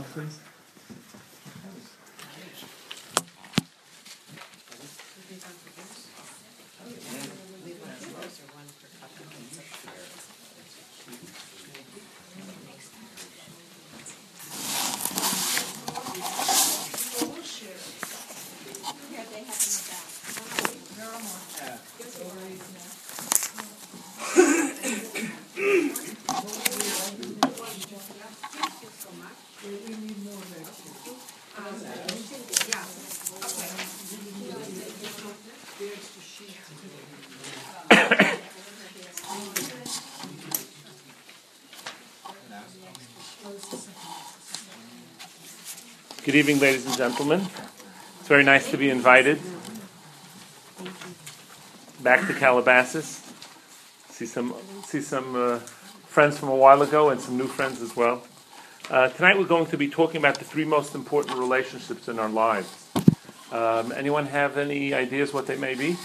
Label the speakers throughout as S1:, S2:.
S1: one, please. Good evening, ladies and gentlemen. It's very nice to be invited back to Calabasas. See some friends from a while ago and some new friends as well. Tonight we're going to be talking about the three most important relationships in our lives. Anyone have any ideas what they may be?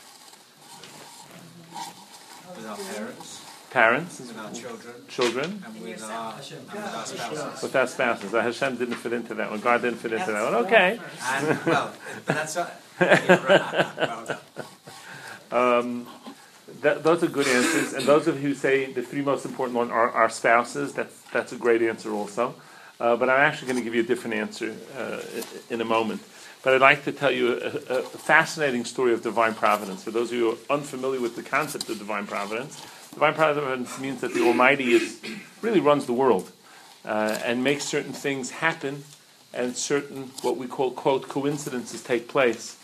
S2: With our parents.
S1: Parents.
S2: With our children.
S1: Children.
S2: And with our spouses.
S1: With our spouses. Hashem didn't fit into that one. God didn't fit into that one. Okay.
S2: And, well, but that's well done.
S1: Those are good answers. And those of you who say the three most important ones are our spouses, that's a great answer also. But I'm actually going to give you a different answer in a moment. But I'd like to tell you a fascinating story of divine providence. For those of you who are unfamiliar with the concept of divine providence means that the Almighty really runs the world and makes certain things happen and certain, what we call, quote, coincidences take place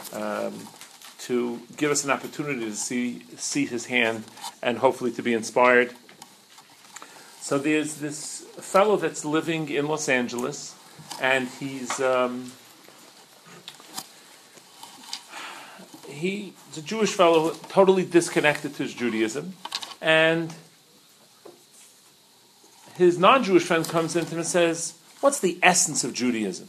S1: to give us an opportunity to see His hand and hopefully to be inspired. So there's this fellow that's living in Los Angeles, and he's a Jewish fellow, totally disconnected to his Judaism, and his non-Jewish friend comes into him and says, "What's the essence of Judaism?"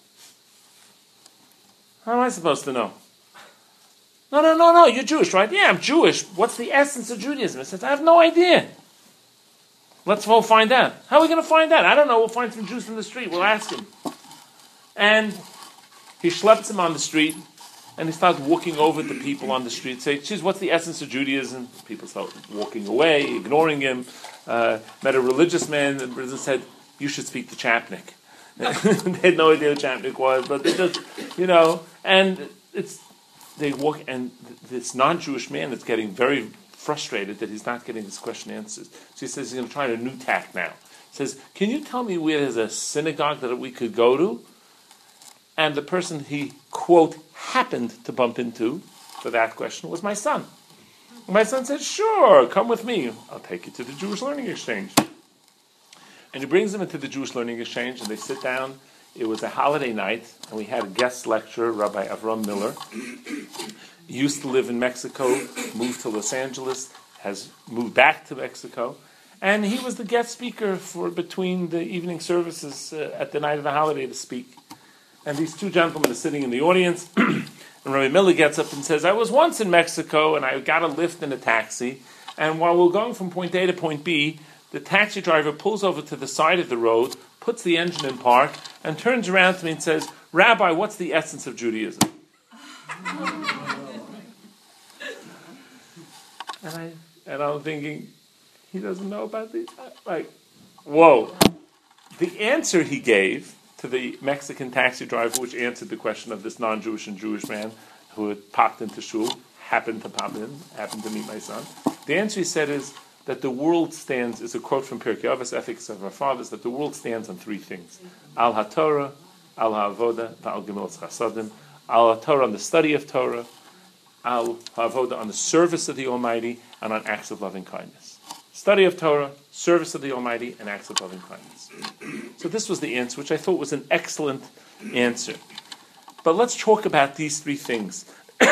S1: How am I supposed to know? No, you're Jewish, right? Yeah, I'm Jewish. What's the essence of Judaism? He says, I have no idea. Let's all find out. How are we going to find out? I don't know. We'll find some Jews in the street. We'll ask him. And he schleps him on the street, and he starts walking over to people on the street, say, "Geez, what's the essence of Judaism?" People start walking away, ignoring him. Met a religious man, and the said, "You should speak to Chapnik." They had no idea who Chapnik was, but they just, and they walk, and this non-Jewish man is getting very frustrated that he's not getting his question answered. So he says he's going to try a new tack now. He says, "Can you tell me where there's a synagogue that we could go to?" And the person he, quote, happened to bump into for that question was my son. And my son said, "Sure, come with me. I'll take you to the Jewish Learning Exchange." And he brings him into the Jewish Learning Exchange, and they sit down. It was a holiday night, and we had a guest lecturer, Rabbi Avram Miller. He used to live in Mexico, moved to Los Angeles, has moved back to Mexico, and he was the guest speaker for between the evening services at the night of the holiday to speak. And these two gentlemen are sitting in the audience, and Rabbi Miller gets up and says, "I was once in Mexico, and I got a lift in a taxi, and while we're going from point A to point B, the taxi driver pulls over to the side of the road, puts the engine in park, and turns around to me and says, 'Rabbi, what's the essence of Judaism?'" And I'm thinking, he doesn't know about these? Like, whoa. The answer he gave to the Mexican taxi driver, which answered the question of this non-Jewish and Jewish man who had popped into shul, happened to meet my son. The answer he said is that the world stands, is a quote from Pirkei Avos, Ethics of Our Fathers, that the world stands on three things: Al HaTorah, Al HaAvoda, Al Gemilas Chasadim. Al HaTorah, on the study of Torah; Al HaAvoda, on the service of the Almighty; and on acts of loving kindness. Study of Torah, service of the Almighty, and acts of loving kindness. So this was the answer, which I thought was an excellent answer. But let's talk about these three things.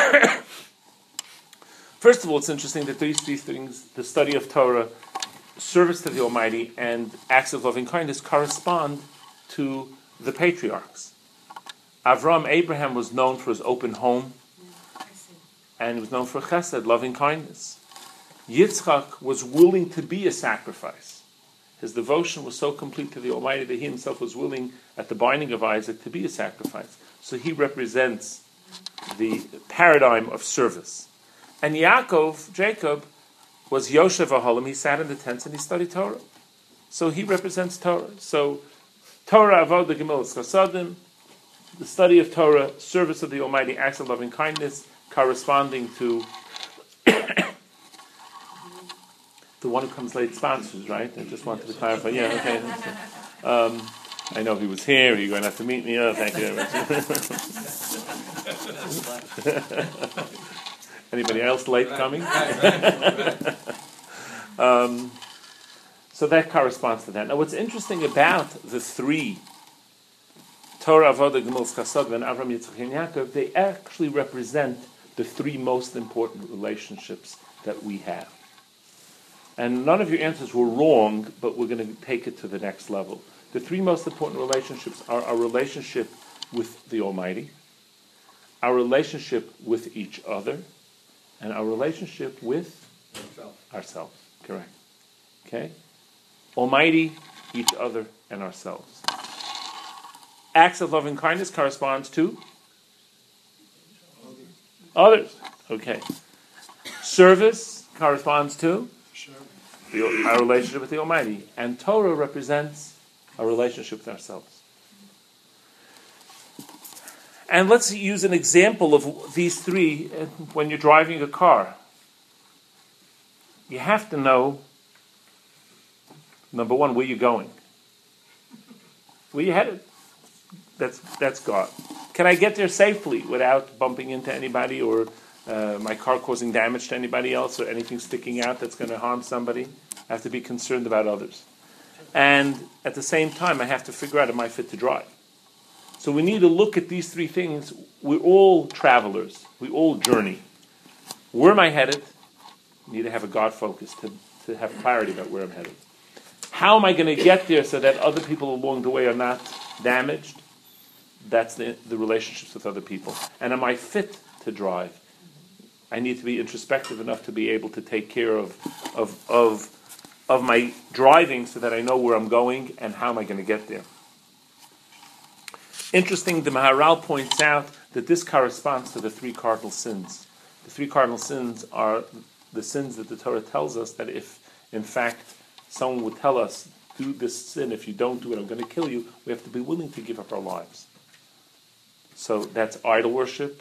S1: First of all, it's interesting that these three things, the study of Torah, service to the Almighty, and acts of loving kindness, correspond to the patriarchs. Avram, Abraham, was known for his open home, and he was known for chesed, loving kindness. Yitzchak was willing to be a sacrifice. his devotion was so complete to the Almighty that he himself was willing, at the binding of Isaac, to be a sacrifice. So he represents the paradigm of service. And Yaakov, Jacob, was Yoshev Aholim. He sat in the tents and he studied Torah. So he represents Torah. So Torah, Avodah, Gemilas Chasadim, the study of Torah, service of the Almighty, acts of loving kindness, corresponding to the one who comes late sponsors, right? I just wanted to clarify. Yeah, okay. I know he was here. You're going to have to meet me. Oh, thank you very much. Anybody else late coming? So that corresponds to that. Now, what's interesting about the three, Torah, Avodah, Gemilas Chasadim, and Avram, Yitzchak, and Yaakov, they actually represent the three most important relationships that we have. And none of your answers were wrong, but we're going to take it to the next level. The three most important relationships are our relationship with the Almighty, our relationship with each other, and our relationship with ourselves. Correct. Okay? Almighty, each other, and ourselves. Acts of loving kindness corresponds to others. Okay. Service corresponds to our relationship with the Almighty. And Torah represents our relationship with ourselves. And let's use an example of these three when you're driving a car. You have to know, number one, where you're going. Where you headed? That's God. Can I get there safely without bumping into anybody or my car causing damage to anybody else or anything sticking out that's going to harm somebody? I have to be concerned about others. And at the same time, I have to figure out, am I fit to drive? So we need to look at these three things. We're all travelers. We all journey. Where am I headed? I need to have a God focus to have clarity about where I'm headed. How am I going to get there so that other people along the way are not damaged? That's the relationships with other people. And am I fit to drive? I need to be introspective enough to be able to take care of my driving so that I know where I'm going and how am I going to get there. Interesting, the Maharal points out that this corresponds to the three cardinal sins. The three cardinal sins are the sins that the Torah tells us that if, in fact, someone would tell us, do this sin, if you don't do it, I'm going to kill you, we have to be willing to give up our lives. So that's idol worship,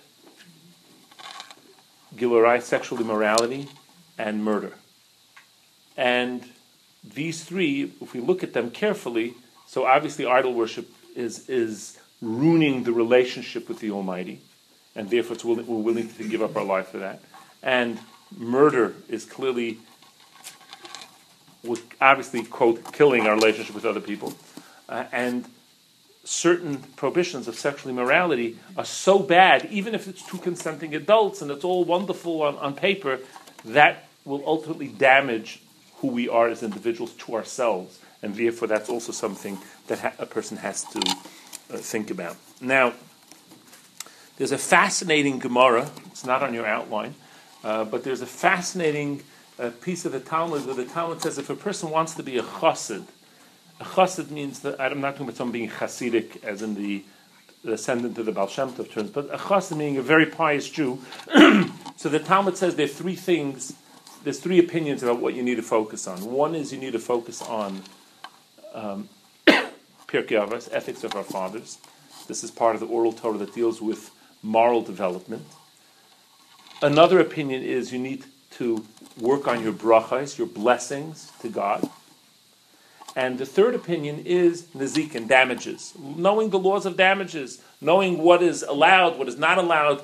S1: Gilurai, sexual immorality, and murder. And these three, if we look at them carefully, so obviously idol worship is ruining the relationship with the Almighty, and therefore we're willing to give up our life for that. And murder is clearly, obviously, quote, killing our relationship with other people. And certain prohibitions of sexual immorality are so bad, even if it's two consenting adults and it's all wonderful on paper, that will ultimately damage who we are as individuals to ourselves. And therefore that's also something that a person has to think about. Now, there's a fascinating Gemara, it's not on your outline, but there's a fascinating piece of the Talmud where the Talmud says if a person wants to be a chassid, a chassid means that, I'm not talking about someone being chassidic as in the ascendant to the Baal Shem Tov terms, but a chassid meaning a very pious Jew. So the Talmud says there are three things, there's three opinions about what you need to focus on. One is you need to focus on Pirkei Avos, ethics of our fathers. This is part of the oral Torah that deals with moral development. Another opinion is you need to work on your brachas, your blessings to God. And the third opinion is nezikin, damages. Knowing the laws of damages, knowing what is allowed, what is not allowed.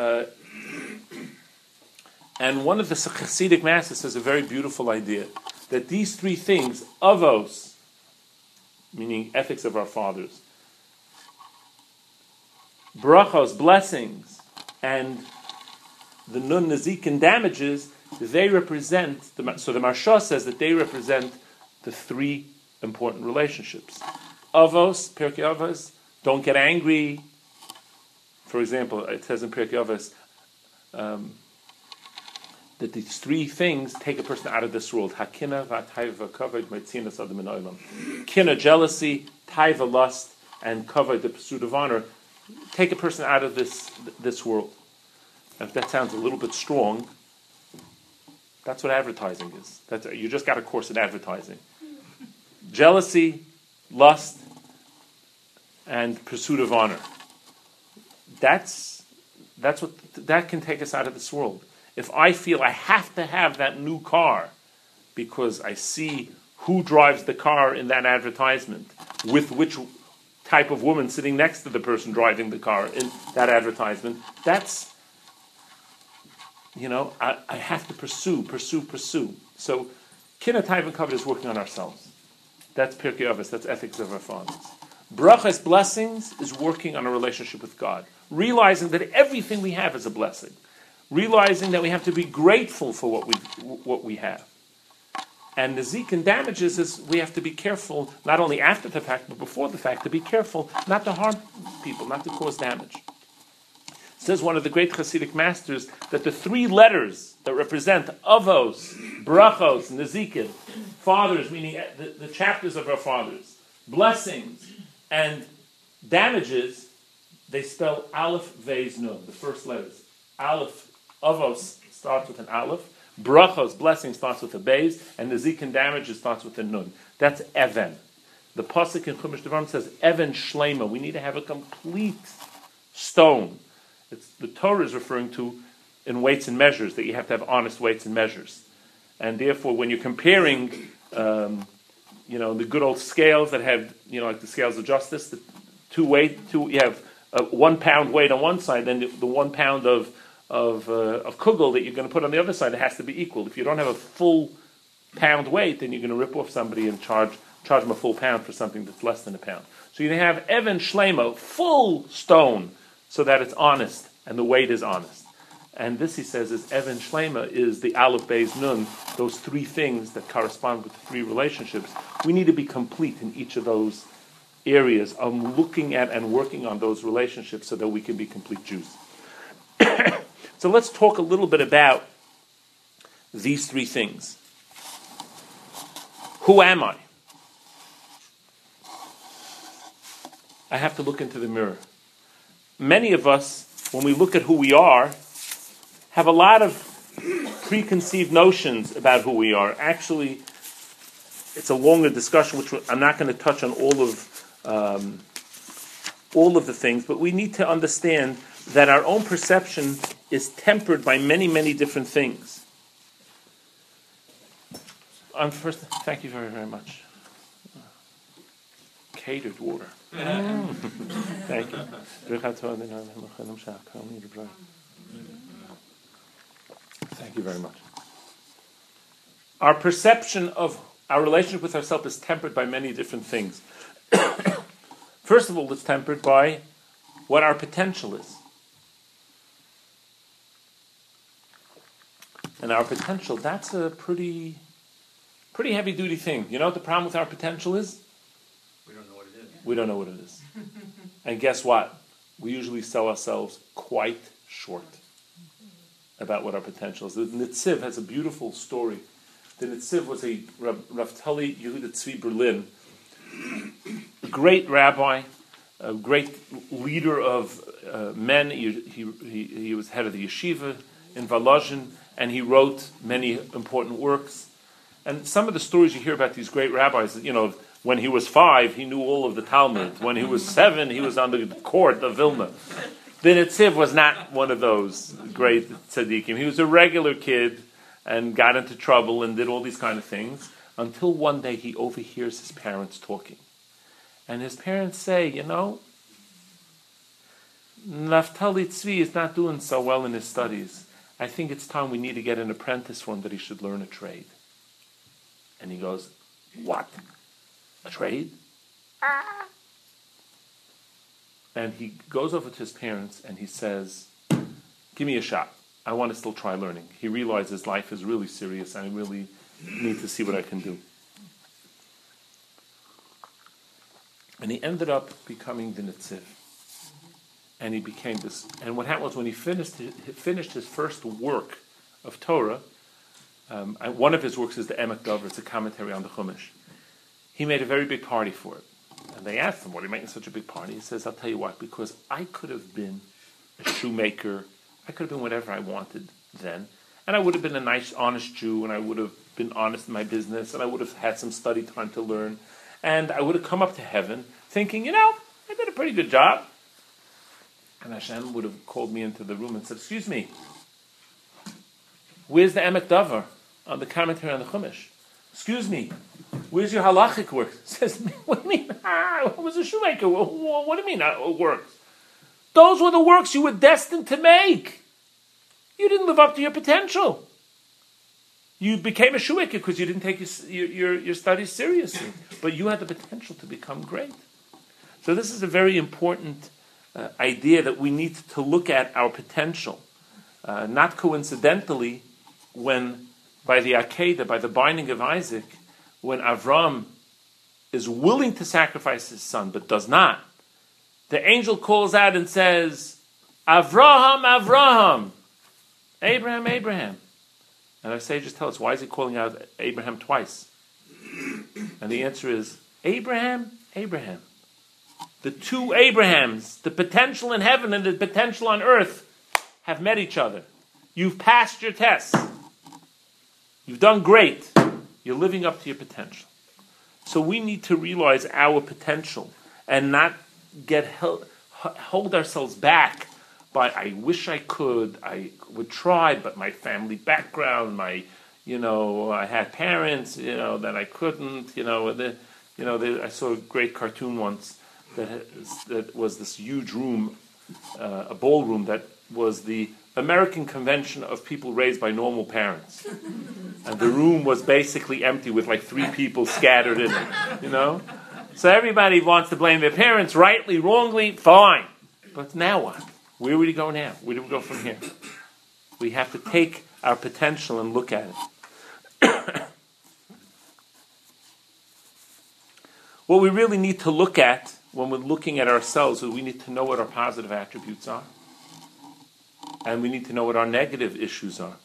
S1: And one of the Chassidic masters has a very beautiful idea, that these three things, avos, meaning ethics of our fathers, brachos, blessings, and the nun nezikin, damages, they represent, so the Marsha says that they represent the three important relationships. Avos, Pirkei Avos, don't get angry. For example, it says in Pirkei Avos, that these three things take a person out of this world. Hakina, v'taiva, kavod, meitzinas adam in olam. Kina, jealousy, taiva, lust, and kavod, the pursuit of honor, take a person out of this world. If that sounds a little bit strong, that's what advertising is. You just got a course in advertising. Jealousy, lust, and pursuit of honor. That's what that can take us out of this world. If I feel I have to have that new car because I see who drives the car in that advertisement, with which type of woman sitting next to the person driving the car in that advertisement, that's, I have to pursue. So, Kina Taiv and Kavod is working on ourselves. That's Pirkei Avos, that's ethics of our fathers. Brachas, blessings, is working on a relationship with God. Realizing that everything we have is a blessing. Realizing that we have to be grateful for what we have. And Nezik and damages is we have to be careful, not only after the fact, but before the fact, to be careful not to harm people, not to cause damage. Says one of the great Hasidic masters that the three letters that represent Avos, Brachos, Nezikin, fathers, meaning the chapters of our fathers, blessings, and damages, they spell Aleph, Vez, Nun, the first letters. Aleph, Avos starts with an Aleph, Brachos, blessing, starts with a Beis, and Nezikin, damages, starts with a Nun. That's Even. The Pasuk in Chumash Devarim says, Even Shlema. We need to have a complete stone. The Torah is referring to in weights and measures, that you have to have honest weights and measures. And therefore, when you're comparing, the good old scales that have, like the scales of justice, you have 1 pound weight on one side, then the 1 pound of kugel that you're going to put on the other side, it has to be equal. If you don't have a full pound weight, then you're going to rip off somebody and charge them a full pound for something that's less than a pound. So you have Even Shlema, full stone, so that it's honest and the weight is honest. And this, he says, is Even Shlema, is the Aleph, Beis, Nun, those three things that correspond with the three relationships. We need to be complete in each of those areas. I'm looking at and working on those relationships so that we can be complete Jews. So let's talk a little bit about these three things. Who am I? I have to look into the mirror. Many of us, when we look at who we are, have a lot of preconceived notions about who we are. Actually, it's a longer discussion, which I'm not going to touch on all of the things, but we need to understand that our own perception is tempered by many, many different things. First, thank you very, very much. Catered water. Thank you. Thank you very much. Our perception of our relationship with ourselves is tempered by many different things. First of all, it's tempered by what our potential is. And our potential, that's a pretty heavy-duty thing. You know what the problem with our potential is?
S2: We don't know what it is.
S1: We don't know what it is. And guess what? We usually sell ourselves quite short about what our potential is. The Netziv has a beautiful story. The Netziv was a Rav Tully Yehuda Tzvi Berlin, a great rabbi, a great leader of men. He was head of the yeshiva in Volozhin, and he wrote many important works. And some of the stories you hear about these great rabbis, when he was 5, he knew all of the Talmud. When he was 7, he was on the court of Vilna. The Netziv was not one of those great tzaddikim. He was a regular kid and got into trouble and did all these kind of things until one day he overhears his parents talking. And his parents say, Naftali Tzvi is not doing so well in his studies. I think it's time we need to get an apprentice for him that he should learn a trade. And he goes, what? A trade? And he goes over to his parents and he says, give me a shot. I want to still try learning. He realizes life is really serious and I really need to see what I can do. And he ended up becoming the Netziv. And he became this. And what happened was when he finished his first work of Torah. One of his works is the Emek Dover. It's a commentary on the Chumash. He made a very big party for it. And they asked him, "What are you making such a big party?" He says, "I'll tell you what, because I could have been a shoemaker. I could have been whatever I wanted then. And I would have been a nice, honest Jew, and I would have been honest in my business, and I would have had some study time to learn. And I would have come up to heaven thinking, I did a pretty good job." And Hashem would have called me into the room and said, "Excuse me, where's the Emek Dover on the commentary on the Chumash? Excuse me, where's your halachic work?" He says, "What do you mean? I was a shoemaker. What do you mean works? Those were the works you were destined to make. You didn't live up to your potential. You became a shoemaker because you didn't take your studies seriously. But you had the potential to become great." So this is a very important idea that we need to look at our potential. Not coincidentally, when by the Akedah, by the binding of Isaac, when Avram is willing to sacrifice his son but does not, the angel calls out and says, "Avraham, Avraham, Abraham, Abraham." And our sages tell us, why is he calling out Abraham twice? And the answer is, Abraham, Abraham. The two Abrahams, the potential in heaven and the potential on earth, have met each other. You've passed your tests. You've done great. You're living up to your potential. So we need to realize our potential and not hold ourselves back by, "I wish I could, I would try, but my family background, I had parents, that I couldn't, I saw a great cartoon once that was this huge room, a ballroom that was the American convention of people raised by normal parents. And the room was basically empty with like 3 people scattered in it, So everybody wants to blame their parents, rightly, wrongly, fine. But now what? Where would we go now? Where do we go from here? We have to take our potential and look at it. What we really need to look at when we're looking at ourselves is we need to know what our positive attributes are. And we need to know what our negative issues are.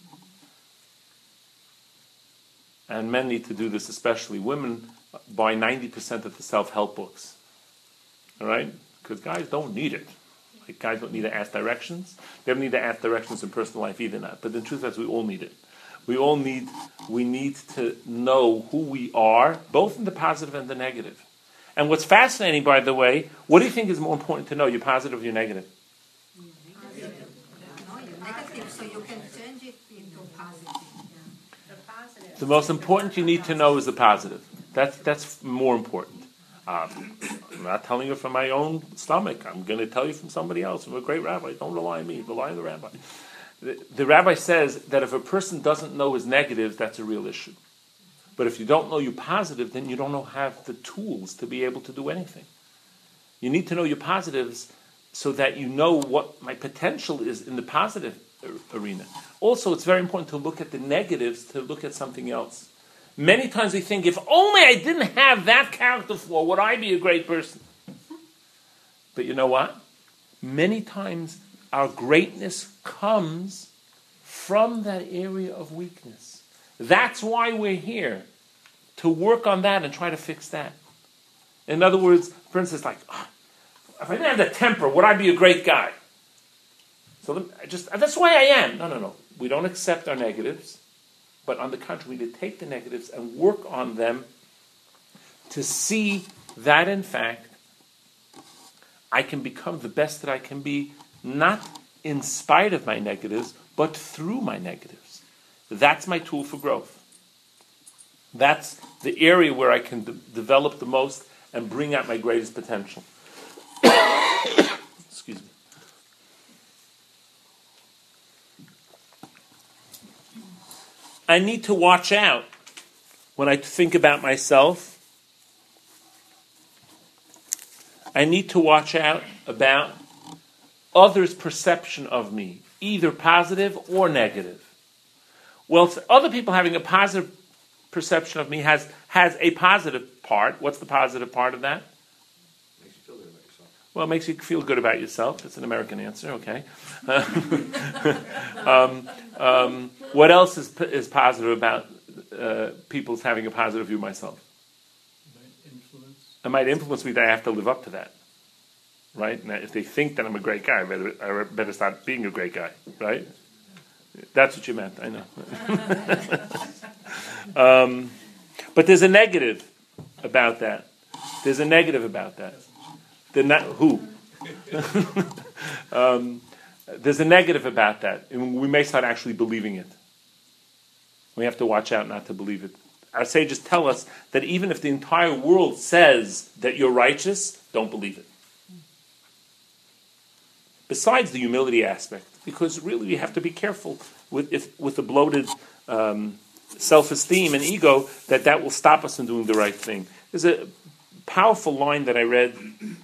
S1: And men need to do this, especially women buy 90% of the self-help books. All right? Because guys don't need it. Like, guys don't need to ask directions. They don't need to ask directions in personal life either not. But the truth is we all need it. We need to know who we are, both in the positive and the negative. And what's fascinating, by the way, what do you think is more important to know, your positive or your negative?
S3: Negative, so you can change it into positive.
S1: The most important you need to know is the positive. That's more important. I'm not telling you from my own stomach. I'm going to tell you from somebody else, from a great rabbi. Don't rely on me. Rely on the rabbi. The rabbi says that if a person doesn't know his negatives, that's a real issue. But if you don't know your positive, then you don't have the tools to be able to do anything. You need to know your positives so that you know what my potential is in the positive arena. Also, it's very important to look at the negatives, to look at something else. Many times we think, if only I didn't have that character flaw, would I be a great person? But you know what? Many times our greatness comes from that area of weakness. That's why we're here, to work on that and try to fix that. In other words, for instance, if I didn't have that temper, would I be a great guy? So that's why I am. No. We don't accept our negatives. But on the contrary, we need to take the negatives and work on them to see that, in fact, I can become the best that I can be, not in spite of my negatives, but through my negatives. That's my tool for growth. That's the area where I can develop the most and bring out my greatest potential. Excuse me. I need to watch out when I think about myself. I need to watch out about others' perception of me, either positive or negative. Well, other people having a positive perception of me has a positive part. What's the positive part of that?
S2: Makes you feel good about yourself.
S1: Well, it makes you feel good about yourself. It's an American answer, okay. What else is positive about people's having a positive view of myself? It might influence me that I have to live up to that. Right? Now, if they think that I'm a great guy, I better start being a great guy. Right? That's what you meant, I know. But there's a negative about that. There's a negative about that. There's a negative about that. And we may start actually believing it. We have to watch out not to believe it. Our sages tell us that even if the entire world says that you're righteous, don't believe it. Besides the humility aspect, because really we have to be careful with the bloated self-esteem and ego that will stop us from doing the right thing. There's a powerful line that I read.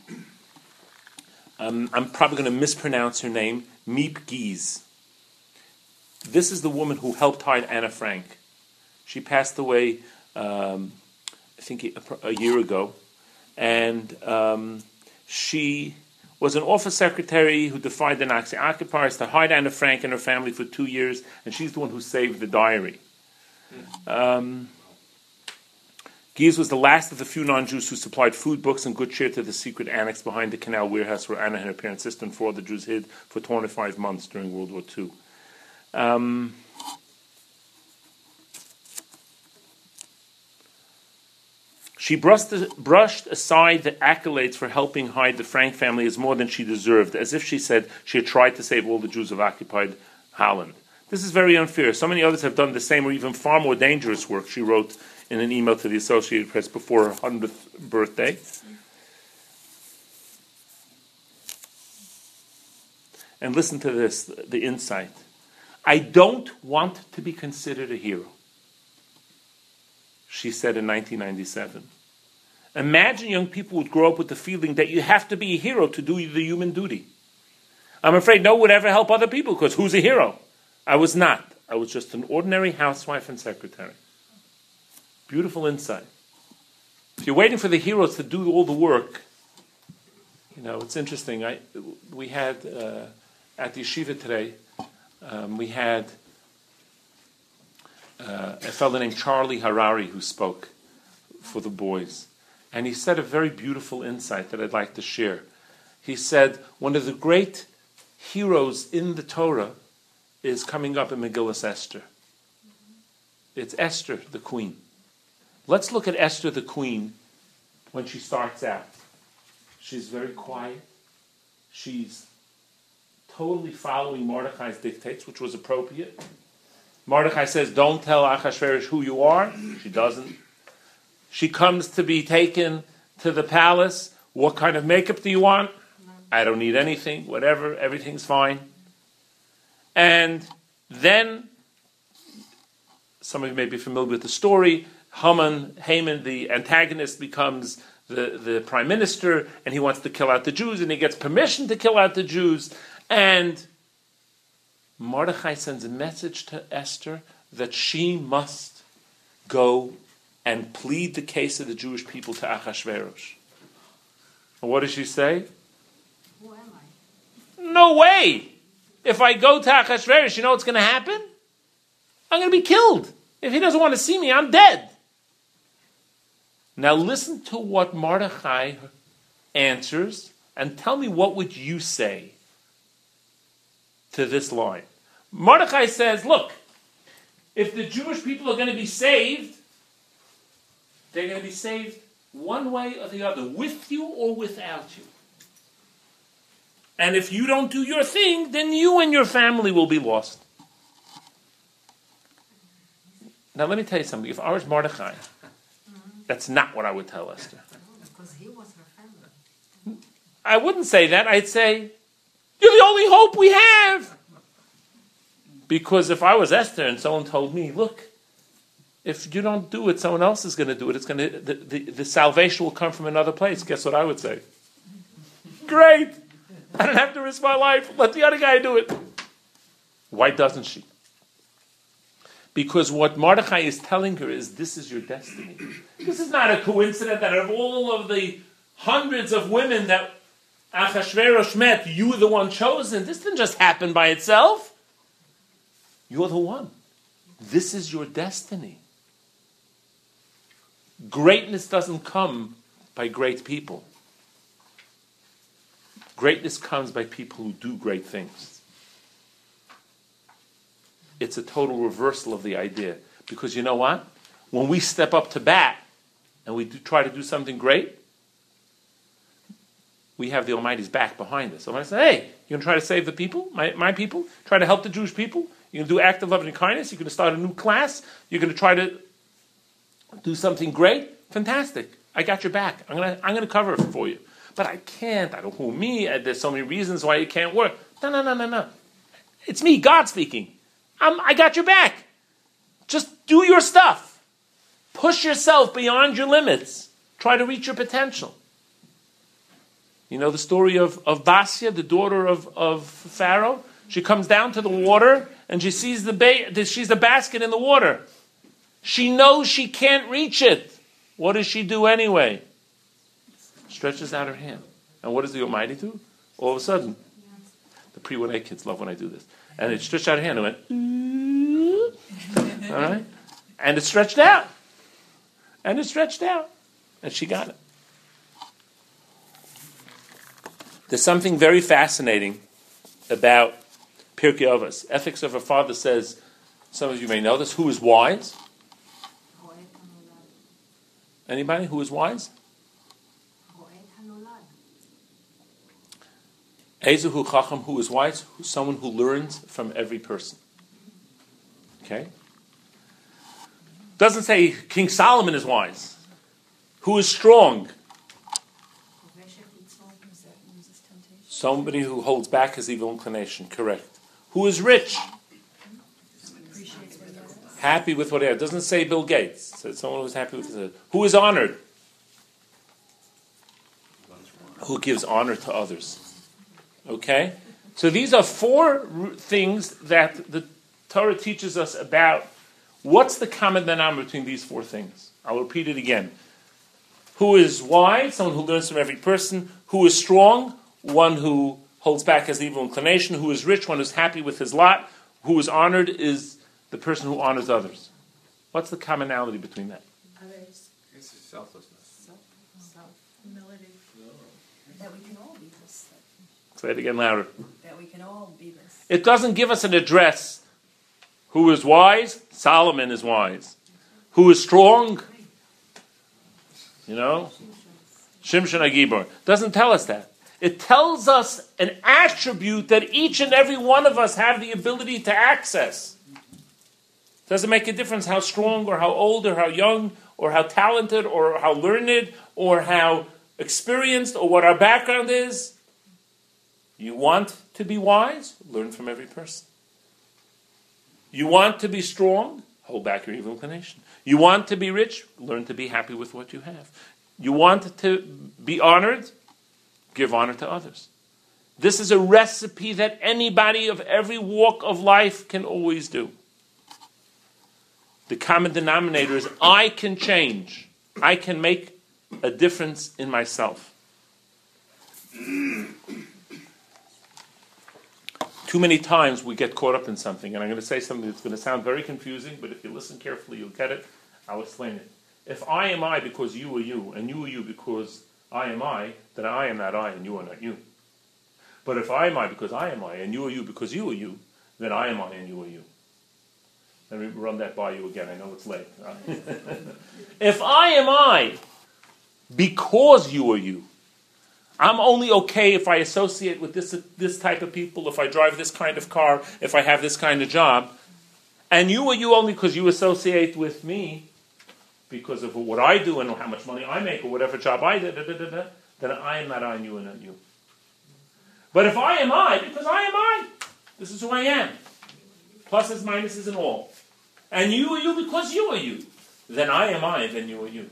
S1: I'm probably going to mispronounce her name, Miep Gies. This is the woman who helped hide Anna Frank. She passed away, I think, a year ago. And she was an office secretary who defied the Nazi occupiers to hide Anna Frank and her family for 2 years. And she's the one who saved the diary. Gies was the last of the few non-Jews who supplied food, books, and good cheer to the secret annex behind the canal warehouse where Anna and her parents, sister, and 4 other Jews hid for 25 months during World War II. She brushed aside the accolades for helping hide the Frank family as more than she deserved, as if she said she had tried to save all the Jews of occupied Holland. This is very unfair. So many others have done the same or even far more dangerous work, she wrote in an email to the Associated Press before her 100th birthday. And listen to this, the insight. I don't want to be considered a hero, she said in 1997. Imagine young people would grow up with the feeling that you have to be a hero to do the human duty. I'm afraid no one would ever help other people because who's a hero? I was not. I was just an ordinary housewife and secretary. Beautiful insight. If you're waiting for the heroes to do all the work, it's interesting. We had, at the yeshiva today, we had a fellow named Charlie Harari who spoke for the boys. And he said a very beautiful insight that I'd like to share. He said, one of the great heroes in the Torah is coming up in Megillas Esther. It's Esther, the queen. Let's look at Esther, the queen, when she starts out. She's very quiet. She's totally following Mordechai's dictates, which was appropriate. Mordechai says, don't tell Achashverosh who you are. She doesn't. She comes to be taken to the palace. What kind of makeup do you want? I don't need anything. Whatever. Everything's fine. And then, some of you may be familiar with the story, Haman, the antagonist, becomes the prime minister, and he wants to kill out the Jews, and he gets permission to kill out the Jews. And Mordechai sends a message to Esther that she must go and plead the case of the Jewish people to Achashverosh. And what does she say?
S3: Who am I?
S1: No way! If I go to Achashverosh, you know what's going to happen? I'm going to be killed. If he doesn't want to see me, I'm dead. Now listen to what Mordechai answers, and tell me what would you say to this line. Mordechai says, look, if the Jewish people are going to be saved, they're going to be saved one way or the other, with you or without you. And if you don't do your thing, then you and your family will be lost. Now let me tell you something. If I was Mordechai, that's not what I would tell Esther.
S3: Because he was her family.
S1: I wouldn't say that. I'd say, you're the only hope we have. Because if I was Esther and someone told me, look, if you don't do it, someone else is going to do it. It's going to the salvation will come from another place. Guess what I would say? Great. I don't have to risk my life. Let the other guy do it. Why doesn't she? Because what Mordechai is telling her is, this is your destiny. This is not a coincidence that of all of the hundreds of women that Achashverosh met, you were the one chosen. This didn't just happen by itself. You're the one. This is your destiny. Greatness doesn't come by great people. Greatness comes by people who do great things. It's a total reversal of the idea. Because you know what? When we step up to bat and we try to do something great, we have the Almighty's back behind us. So when I say, hey, you're going to try to save the people, my people? Try to help the Jewish people? You're going to do acts of love and kindness? You're going to start a new class? You're going to try to do something great? Fantastic. I got your back. I'm going to cover it for you. But I can't. I don't know who me. There's so many reasons why it can't work. No. It's me, God speaking. I got your back. Just do your stuff. Push yourself beyond your limits. Try to reach your potential. You know the story of Basia, the daughter of Pharaoh? She comes down to the water and she sees she's the basket in the water. She knows she can't reach it. What does she do anyway? Stretches out her hand. And what does the Almighty do? All of a sudden, the pre-1A kids love when I do this. And it stretched out her hand and went, all right? And it stretched out. And it stretched out. And she got it. There's something very fascinating about Pirkei Avos. Ethics of a Father says, some of you may know this, who is wise? Anybody who is wise? Ezehu Chacham, who is wise? Someone who learns from every person. Okay? Doesn't say King Solomon is wise. Who is strong? Somebody who holds back his evil inclination. Correct. Who is rich? Happy with what he has. Doesn't say Bill Gates. It says someone who's happy with his. Who is honored? Who gives honor to others. Okay? So these are four things that the Torah teaches us about what's the common denominator between these four things. I'll repeat it again. Who is wise? Someone who learns from every person. Who is strong? One who holds back his evil inclination. Who is rich? One who's happy with his lot. Who is honored is the person who honors others. What's the commonality between that?
S4: Others.
S2: It's selflessness.
S4: Humility. That we can all be this.
S1: Say it again louder.
S4: That we can all be this.
S1: It doesn't give us an address. Who is wise? Solomon is wise. Who is strong? You know? Shimshon HaGibor. Doesn't tell us that. It tells us an attribute that each and every one of us have the ability to access. Doesn't make a difference how strong or how old or how young or how talented or how learned or how experienced or what our background is. You want to be wise? Learn from every person. You want to be strong? Hold back your evil inclination. You want to be rich? Learn to be happy with what you have. You want to be honored? Give honor to others. This is a recipe that anybody of every walk of life can always do. The common denominator is I can change. I can make a difference in myself. Too many times we get caught up in something, and I'm going to say something that's going to sound very confusing, but if you listen carefully, you'll get it. I'll explain it. If I am I because you are you, and you are you because I am I, then I am not I, and you are not you. But if I am I because I am I, and you are you because you are you, then I am I, and you are you. Let me run that by you again. I know it's late. If I am I because you are you, I'm only okay if I associate with this type of people, if I drive this kind of car, if I have this kind of job. And you are you only because you associate with me because of what I do and how much money I make or whatever job I do, then I am not I and you are not you. But if I am I because I am I, this is who I am. Pluses, minuses, and all. And you are you because you are you. Then I am I, then you are you.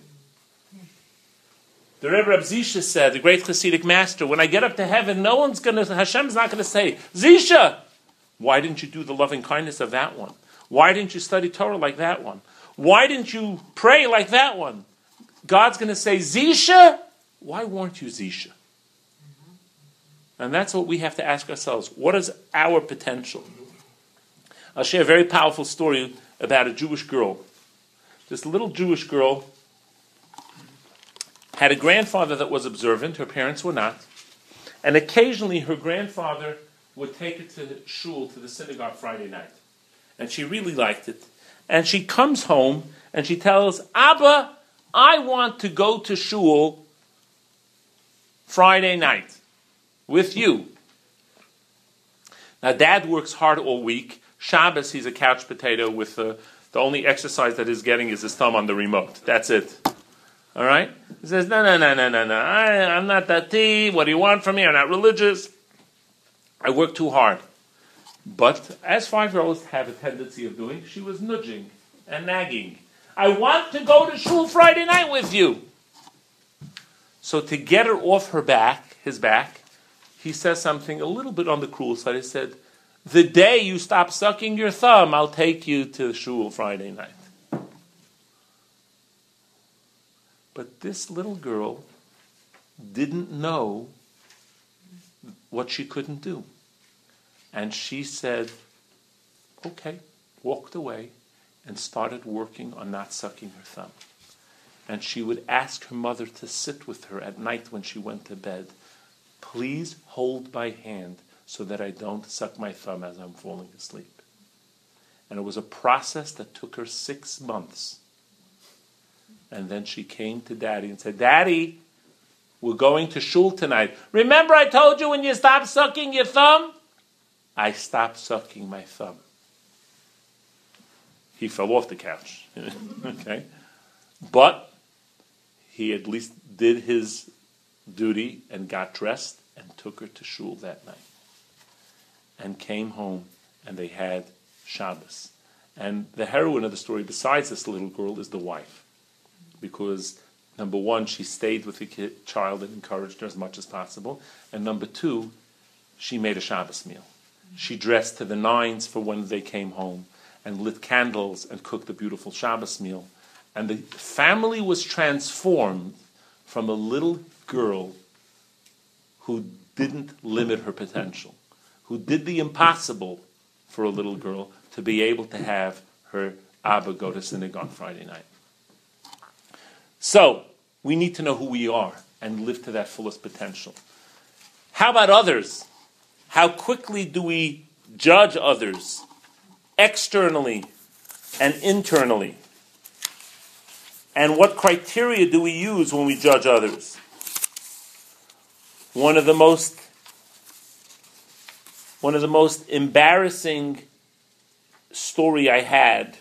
S1: The Rebbe Reb Zisha said, the great Hasidic master, when I get up to heaven, Hashem's not going to say, Zisha, why didn't you do the loving kindness of that one? Why didn't you study Torah like that one? Why didn't you pray like that one? God's going to say, Zisha, why weren't you Zisha? And that's what we have to ask ourselves. What is our potential? I'll share a very powerful story about a Jewish girl. This little Jewish girl had a grandfather that was observant. Her parents were not. And occasionally her grandfather would take her to shul, to the synagogue Friday night. And she really liked it. And she comes home and she tells, Abba, I want to go to shul Friday night with you. Now, Dad works hard all week. Shabbos, he's a couch potato with the only exercise that he's getting is his thumb on the remote. That's it. All right? He says, no. I'm not dati. What do you want from me? I'm not religious. I work too hard. But as 5-year-olds have a tendency of doing, she was nudging and nagging. I want to go to shul Friday night with you. So to get her off his back, he says something a little bit on the cruel side. He said, the day you stop sucking your thumb, I'll take you to shul Friday night. But this little girl didn't know what she couldn't do. And she said, okay, walked away and started working on not sucking her thumb. And she would ask her mother to sit with her at night when she went to bed. Please hold my hand so that I don't suck my thumb as I'm falling asleep. And it was a process that took her 6 months. And then she came to Daddy and said, Daddy, we're going to shul tonight. Remember I told you when you stop sucking your thumb? I stopped sucking my thumb. He fell off the couch. Okay? But he at least did his duty and got dressed and took her to shul that night. And came home and they had Shabbos. And the heroine of the story, besides this little girl, is the wife. Because, number one, she stayed with the child and encouraged her as much as possible. And number two, she made a Shabbos meal. She dressed to the nines for when they came home and lit candles and cooked a beautiful Shabbos meal. And the family was transformed from a little girl who didn't limit her potential, who did the impossible for a little girl to be able to have her Abba go to synagogue Friday night. So, we need to know who we are and live to that fullest potential. How about others? How quickly do we judge others, externally and internally? And what criteria do we use when we judge others? One of the most embarrassing story I had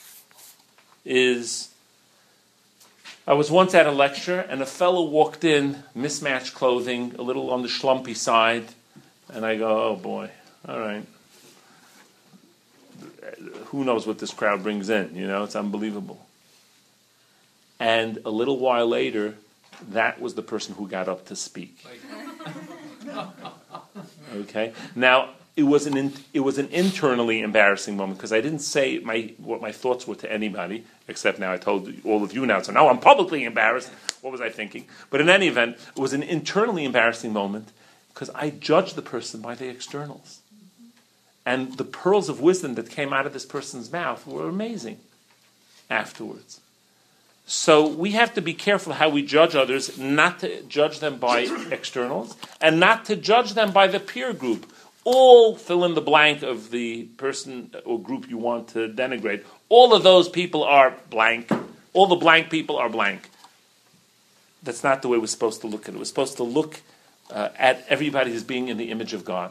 S1: is I was once at a lecture and a fellow walked in, mismatched clothing, a little on the schlumpy side, and I go, oh boy, all right. Who knows what this crowd brings in, it's unbelievable. And a little while later, that was the person who got up to speak. Okay? Now, it was an internally embarrassing moment because I didn't say what my thoughts were to anybody, except now I told all of you now, so now I'm publicly embarrassed. What was I thinking? But in any event, it was an internally embarrassing moment because I judged the person by the externals. And the pearls of wisdom that came out of this person's mouth were amazing afterwards. So we have to be careful how we judge others, not to judge them by externals, and not to judge them by the peer group. All fill in the blank of the person or group you want to denigrate. All of those people are blank. All the blank people are blank. That's not the way we're supposed to look at it. We're supposed to look at everybody as being in the image of God.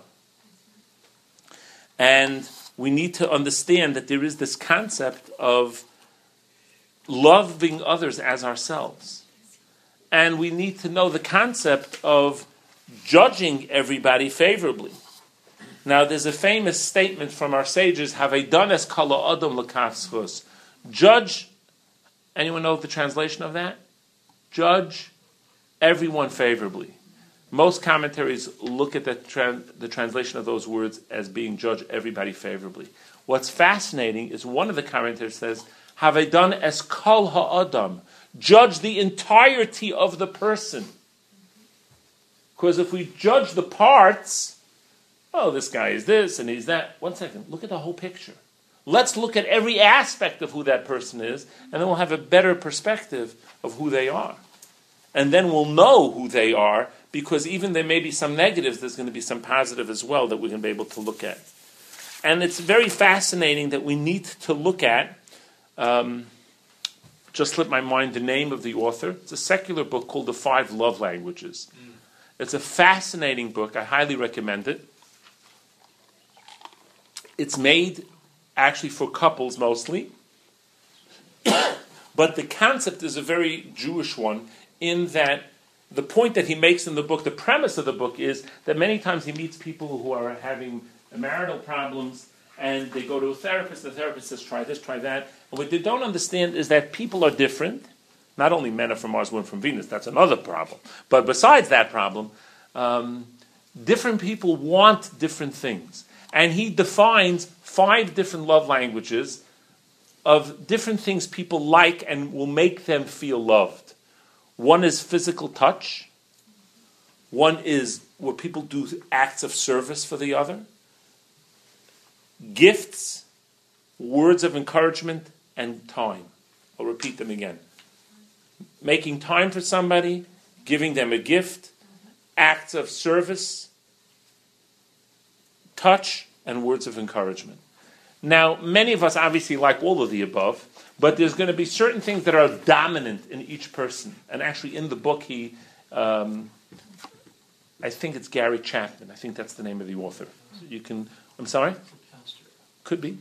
S1: And we need to understand that there is this concept of loving others as ourselves. And we need to know the concept of judging everybody favorably. Now, there's a famous statement from our sages, Havedanes kala adam l'kafschus. Judge, anyone know the translation of that? Judge everyone favorably. Most commentaries look at the translation of those words as being judge everybody favorably. What's fascinating is one of the commentators says, Havedan es kol ha'adam. Judge the entirety of the person. Because if we judge the parts, oh, this guy is this and he's that. One second, look at the whole picture. Let's look at every aspect of who that person is, and then we'll have a better perspective of who they are. And then we'll know who they are, because even there may be some negatives, there's going to be some positive as well that we're going to be able to look at. And it's very fascinating that we need to look at, just slipped my mind the name of the author. It's a secular book called The 5 Love Languages. It's a fascinating book. I highly recommend it. It's made actually for couples mostly. But the concept is a very Jewish one, in that the point that he makes in the book, the premise of the book is that many times he meets people who are having marital problems, and they go to a therapist, the therapist says, try this, try that. And what they don't understand is that people are different. Not only men are from Mars, women from Venus, that's another problem. But besides that problem, different people want different things. And he defines 5 different love languages of different things people like and will make them feel loved. One is physical touch. One is where people do acts of service for the other. Gifts, words of encouragement, and time. I'll repeat them again. Making time for somebody, giving them a gift, acts of service, touch, and words of encouragement. Now, many of us obviously like all of the above, but there's going to be certain things that are dominant in each person. And actually in the book he, I think it's Gary Chapman. I think that's the name of the author. You can, I'm sorry? Could be.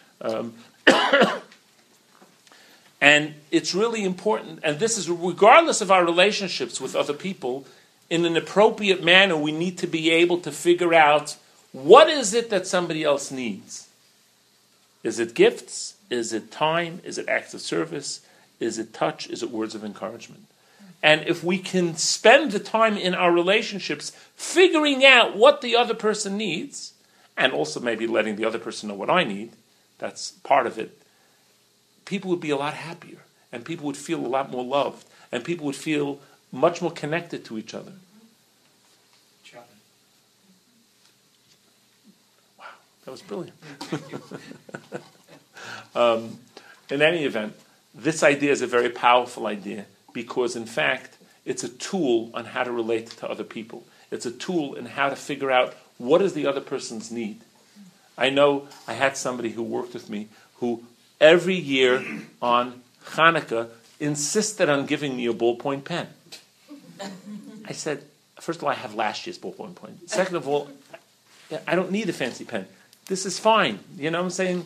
S1: And it's really important, and this is regardless of our relationships with other people, in an appropriate manner, we need to be able to figure out what is it that somebody else needs. Is it gifts? Is it time? Is it acts of service? Is it touch? Is it words of encouragement? And if we can spend the time in our relationships figuring out what the other person needs, and also maybe letting the other person know what I need, that's part of it, people would be a lot happier, and people would feel a lot more loved, and people would feel much more connected to each other. Wow, that was brilliant. In any event, this idea is a very powerful idea, because in fact, it's a tool on how to relate to other people. It's a tool in how to figure out what is the other person's need. I know I had somebody who worked with me who every year on Hanukkah insisted on giving me a ballpoint pen. I said, first of all, I have last year's ballpoint pen. Second of all, I don't need a fancy pen. This is fine. You know what I'm saying?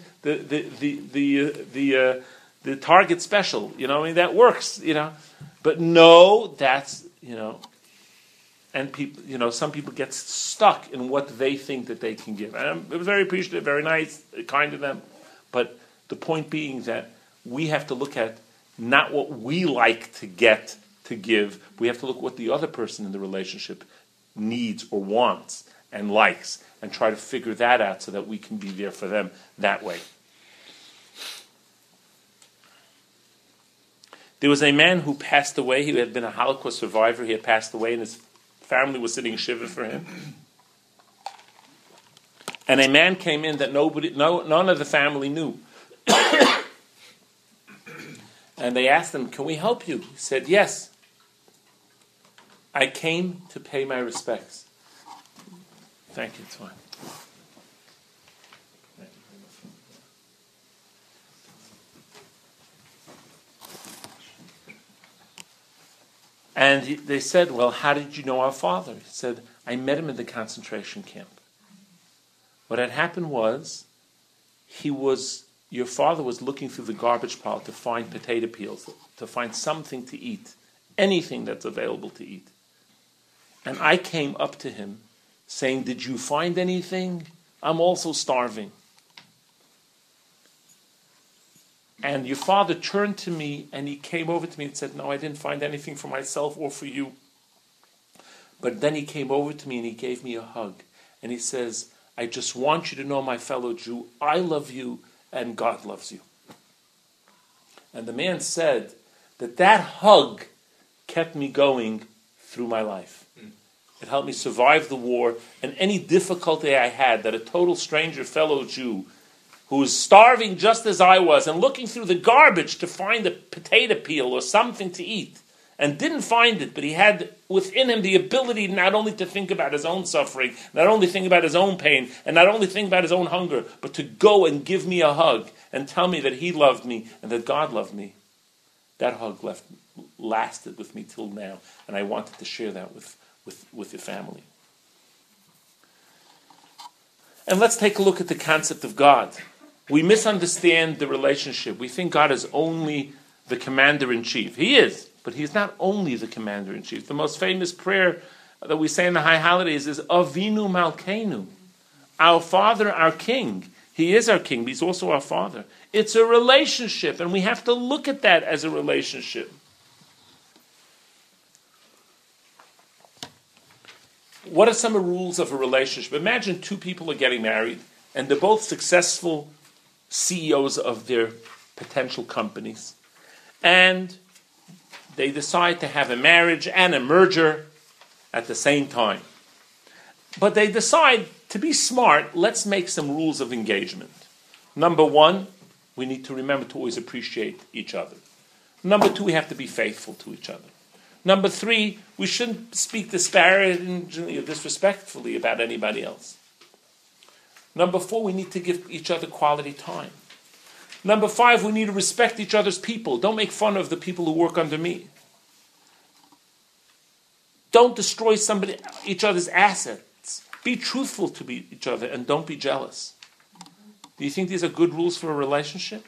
S1: The Target special, you know, I mean, that works, you know. But no, that's, you know, and people, you know, some people get stuck in what they think that they can give. And it was very appreciative, very nice, kind of them. But the point being that we have to look at not what we like to get to give. We have to look at what the other person in the relationship needs or wants and likes, and try to figure that out so that we can be there for them that way. There was a man who passed away. He had been a Holocaust survivor. He had passed away, and his family was sitting shiva for him. And a man came in that none of the family knew. And they asked him, "Can we help you?" He said, "Yes. I came to pay my respects." Thank you, it's fine. And they said, "Well, how did you know our father?" He said, "I met him in the concentration camp. What had happened was, your father was looking through the garbage pile to find potato peels, to find something to eat, anything that's available to eat. And I came up to him saying, 'Did you find anything? I'm also starving.' And your father turned to me and he came over to me and said, 'No, I didn't find anything for myself or for you.' But then he came over to me and he gave me a hug. And he says, 'I just want you to know, my fellow Jew, I love you and God loves you.' And the man said that hug kept me going through my life. It helped me survive the war and any difficulty I had that a total stranger fellow Jew who was starving just as I was and looking through the garbage to find a potato peel or something to eat and didn't find it, but he had within him the ability not only to think about his own suffering, not only think about his own pain, and not only think about his own hunger, but to go and give me a hug and tell me that he loved me and that God loved me. That hug lasted with me till now, and I wanted to share that with your family. And let's take a look at the concept of God. We misunderstand the relationship. We think God is only the commander-in-chief. He is, but he's not only the commander-in-chief. The most famous prayer that we say in the high holidays is Avinu Malkeinu, our Father, our King. He is our King, but he's also our Father. It's a relationship, and we have to look at that as a relationship. What are some of the rules of a relationship? Imagine two people are getting married, and they're both successful CEOs of their potential companies. And they decide to have a marriage and a merger at the same time. But they decide, to be smart, let's make some rules of engagement. Number one, we need to remember to always appreciate each other. Number two, we have to be faithful to each other. Number three, we shouldn't speak disparagingly or disrespectfully about anybody else. Number four, we need to give each other quality time. Number five, we need to respect each other's people. Don't make fun of the people who work under me. Don't destroy each other's assets. Be truthful to each other and don't be jealous. Do you think these are good rules for a relationship?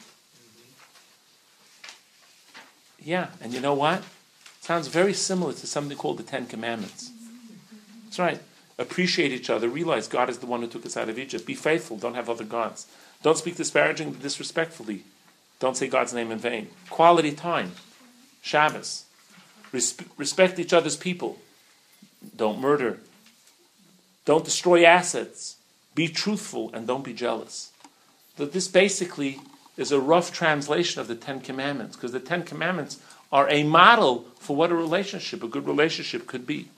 S1: Yeah, and you know what? Sounds very similar to something called the Ten Commandments. That's right. Appreciate each other. Realize God is the one who took us out of Egypt. Be faithful. Don't have other gods. Don't speak disparagingly, disrespectfully. Don't say God's name in vain. Quality time. Shabbos. Respect each other's people. Don't murder. Don't destroy assets. Be truthful and don't be jealous. But this basically is a rough translation of the Ten Commandments, because the Ten Commandments are a model for what a good relationship could be.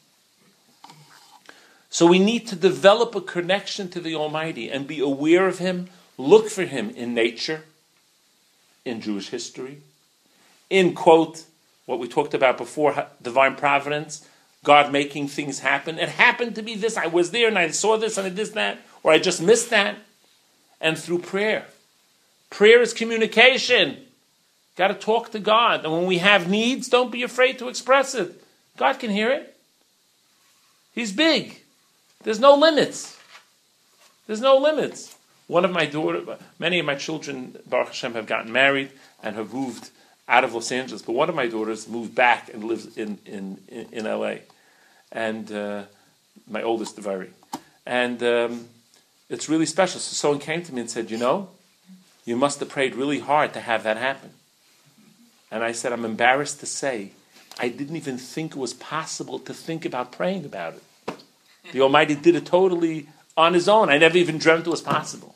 S1: So we need to develop a connection to the Almighty and be aware of Him, look for Him in nature, in Jewish history, in, quote, what we talked about before, divine providence, God making things happen. It happened to be this, I was there and I saw this and I did that, or I just missed that. And through prayer. Prayer is communication. Got to talk to God. And when we have needs, don't be afraid to express it. God can hear it. He's big. There's no limits. There's no limits. Many of my children, Baruch Hashem, have gotten married and have moved out of Los Angeles. But one of my daughters moved back and lives in L.A. And my oldest, Devari. And it's really special. So someone came to me and said, you must have prayed really hard to have that happen. And I said, I'm embarrassed to say, I didn't even think it was possible to think about praying about it. The Almighty did it totally on His own. I never even dreamt it was possible.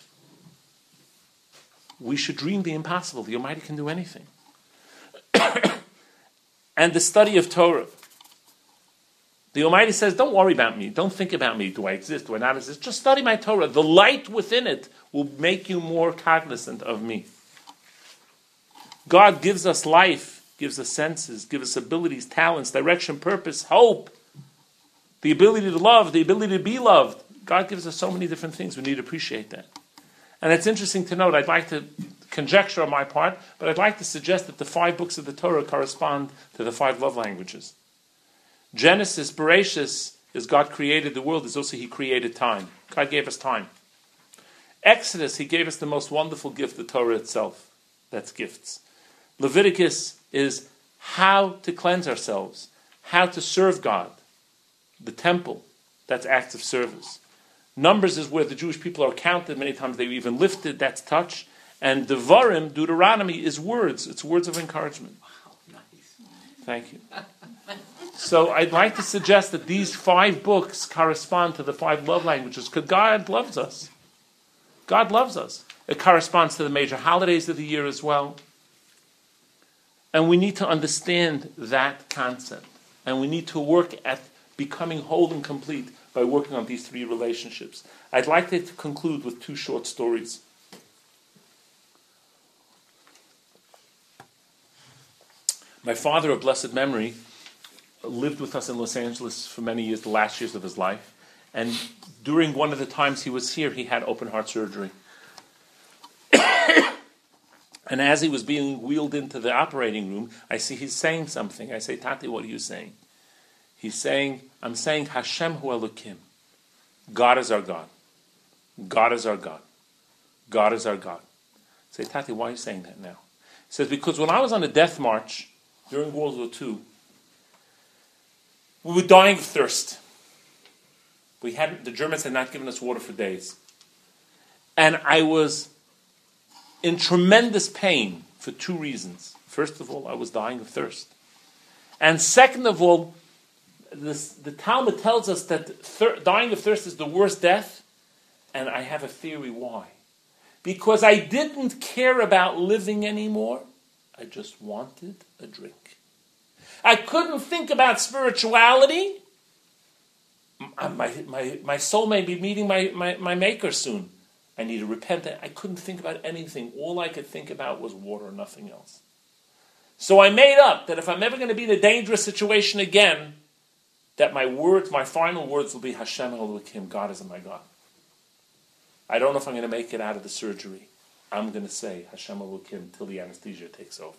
S1: We should dream the impossible. The Almighty can do anything. And the study of Torah. The Almighty says, don't worry about me. Don't think about me. Do I exist? Do I not exist? Just study my Torah. The light within it will make you more cognizant of me. God gives us life, gives us senses, gives us abilities, talents, direction, purpose, hope, the ability to love, the ability to be loved. God gives us so many different things. We need to appreciate that. And it's interesting to note, I'd like to conjecture on my part, but I'd like to suggest that the 5 books of the Torah correspond to the 5 love languages. Genesis, Bereshis, is God created the world, is also He created time. God gave us time. Exodus, He gave us the most wonderful gift, the Torah itself. That's gifts. Leviticus is how to cleanse ourselves, how to serve God. The temple, that's acts of service. Numbers is where the Jewish people are counted. Many times they even lifted, that's touch. And Devarim, Deuteronomy, is words. It's words of encouragement.
S2: Wow, nice.
S1: Thank you. So I'd like to suggest that these 5 books correspond to the 5 love languages, because God loves us. God loves us. It corresponds to the major holidays of the year as well. And we need to understand that concept. And we need to work at becoming whole and complete by working on these three relationships. I'd like to conclude with two short stories. My father of blessed memory lived with us in Los Angeles for many years, the last years of his life. And during one of the times he was here, he had open heart surgery. And as he was being wheeled into the operating room, I see he's saying something. I say, Tati, what are you saying? He's saying, I'm saying, Hashem hu Elokim. God is our God. God is our God. God is our God. I say, Tati, why are you saying that now? He says, because when I was on a death march during World War II, we were dying of thirst. The Germans had not given us water for days. And I was in tremendous pain for two reasons. First of all, I was dying of thirst. And second of all, the Talmud tells us that dying of thirst is the worst death. And I have a theory why. Because I didn't care about living anymore. I just wanted a drink. I couldn't think about spirituality. My soul may be meeting my maker soon. I need to repent. I couldn't think about anything. All I could think about was water, nothing else. So I made up that if I'm ever going to be in a dangerous situation again, that my final words will be Hashem Elokim, God is my God. I don't know if I'm going to make it out of the surgery. I'm going to say Hashem Elokim till the anesthesia takes over.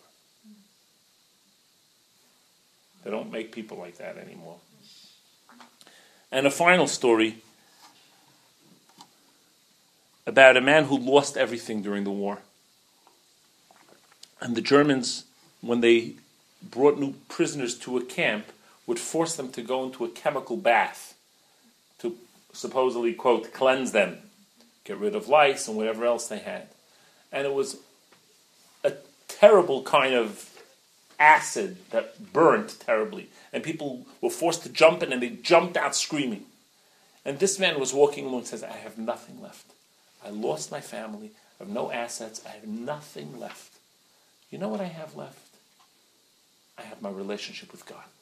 S1: They don't make people like that anymore. And a final story about a man who lost everything during the war. And the Germans, when they brought new prisoners to a camp, would force them to go into a chemical bath to supposedly, quote, cleanse them, get rid of lice and whatever else they had. And it was a terrible kind of acid that burnt terribly. And people were forced to jump in, and they jumped out screaming. And this man was walking along and says, I have nothing left. I lost my family. I have no assets. I have nothing left. You know what I have left? I have my relationship with God.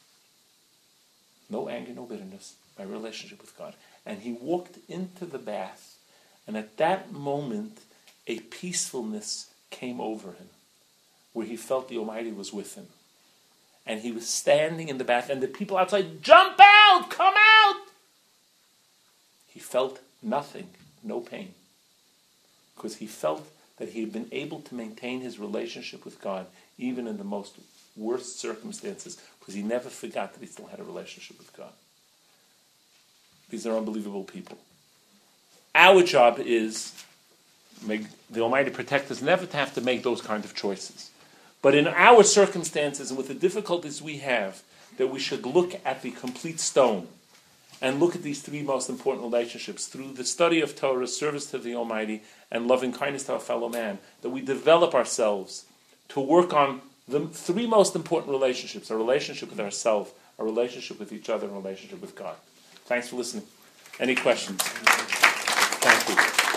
S1: No anger, no bitterness. My relationship with God. And he walked into the bath, and at that moment, a peacefulness came over him, where he felt the Almighty was with him. And he was standing in the bath, and the people outside, jump out, come out! He felt nothing, no pain. Because he felt that he had been able to maintain his relationship with God, even in the most worst circumstances, because he never forgot that he still had a relationship with God. These are unbelievable people. Our job is, may the Almighty protect us, never to have to make those kind of choices. But in our circumstances and with the difficulties we have, that we should look at the complete stone and look at these three most important relationships through the study of Torah, service to the Almighty, and loving kindness to our fellow man, that we develop ourselves to work on the three most important relationships: our relationship with ourselves, our relationship with each other, and our relationship with God. Thanks for listening. Any questions? Thank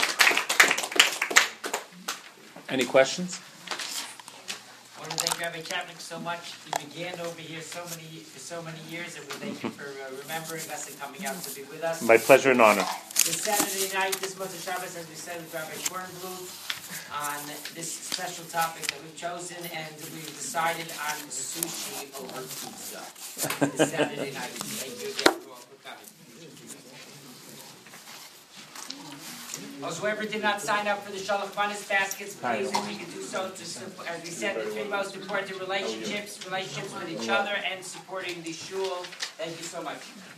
S1: you. Any questions?
S5: I want to thank Rabbi Chapman so much. He began over here for so many years, and we thank you for remembering us and coming out to be with us.
S1: My pleasure and honor.
S5: This Saturday night, this month of Shabbos, as we said, with Rabbi Kornbluth on this special topic that we've chosen, and we've decided on sushi over pizza this Saturday night. Thank you again for coming. Also, whoever did not sign up for the Shalach Manis baskets, please, if you can do so, to support, as we said, the three most important relationships with each other, and supporting the shul. Thank you so much.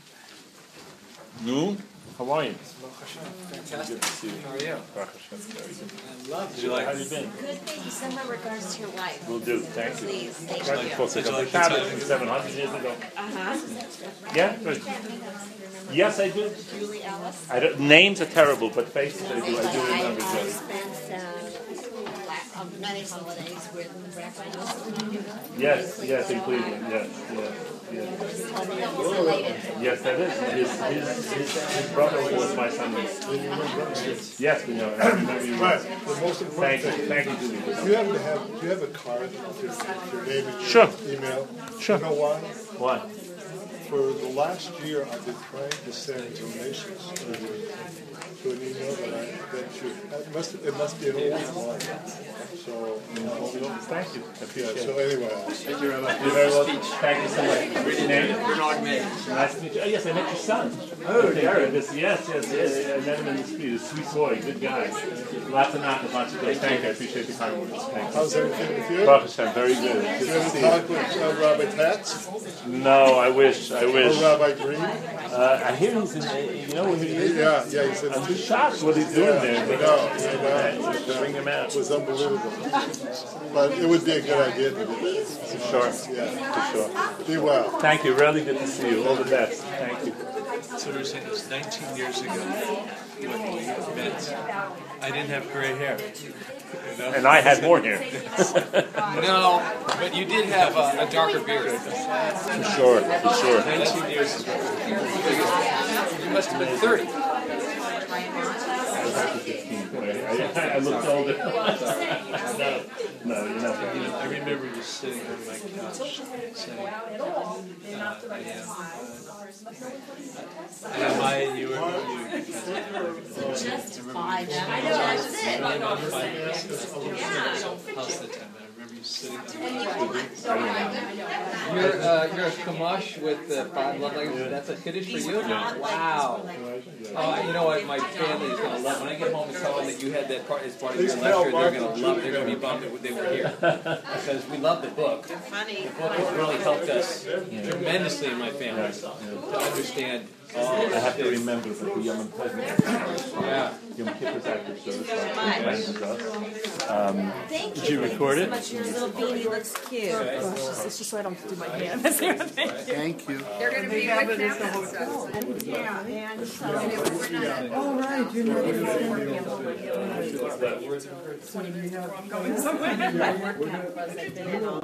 S1: No? How are you?
S6: Fantastic.
S1: Good to see you.
S6: How are you?
S1: I
S6: love
S1: you. How you been?
S7: Good, thank you. Send my regards to your wife.
S1: Will do. Thank you.
S7: Please, thank
S1: Tried to
S7: you.
S1: post a couple of tablets 700 years ago. Yeah? Good. Yes, I do.
S7: Julie Ellis.
S1: Names are terrible, but faces I do remember.
S7: I
S1: Good.
S7: spent many holidays with Rabbi
S1: Yes, in Cleveland. Yes, that is. His brother was my son. Yes, we know.
S8: Right. The most important thing.
S1: Thank you, Julie.
S8: Do you have a card with your name and your
S1: Sure.
S8: email?
S1: Sure.
S8: You know why?
S1: What?
S8: for the last year, I've been trying to send donations to an email it must be an old one. So,
S1: Thank you. I
S8: yeah,
S1: appreciate
S8: so
S1: it.
S8: anyway.
S2: Thank you very much.
S1: You're very welcome. Thank you so much. What's your name?
S2: Bernard May.
S1: Nice to meet you. Oh, yes, I met your son. Oh, Darren. Yes. I met him in the street. A sweet boy, good guy. Lots of knowledge, lots of good. Thank you. I appreciate the kind words. Thank you.
S8: How's everything with you?
S1: Baruch Hashem, very good. Good
S8: You
S1: to
S8: ever
S1: see
S8: talk with Rabbi Tatz
S1: No, I wish.
S8: or Rabbi Green?
S1: I hear he's in. You know where he is?
S8: Yeah, he said
S1: I'm just shocked what he's doing there.
S8: I know.
S1: To bring him out.
S8: It was unbelievable. But it would be a good idea to do that.
S1: For sure.
S8: Yeah.
S1: For sure.
S8: Be well.
S1: Thank you. Really good to see you. All the best. Thank you.
S6: So we were saying it was 19 years ago when we met. I didn't have gray hair. You know?
S1: And I had more hair.
S6: No, but you did have a darker beard.
S1: For sure.
S6: 19 years ago. You must have been 30.
S1: I looked older. No, you're not.
S6: I remember you sitting on my couch saying, am I and you are you?
S7: Just 5 minutes. I know, that's it.
S6: How's the time? I remember you sitting on
S9: You're a Kamash with 5 love languages. That's a Kiddush for you? Wow. You know what? My family is going to love it. When I get home and tell them that you had that part as part of your lecture, they're going to love it. They're going to be bummed that they were here. Because we love the book. The book has really helped us tremendously in my family to understand all
S1: I
S9: this.
S1: have to remember that the Yom
S9: Yeah.
S1: Yom Kippur's after service. Did
S7: Thank
S1: you record it?
S7: much. Your little beanie looks cute.
S4: It's just so I don't do my hand. Thank you.
S3: They're gonna be with them, so. Yeah, and so, we're not.
S4: All right, you're not.
S7: Going somewhere.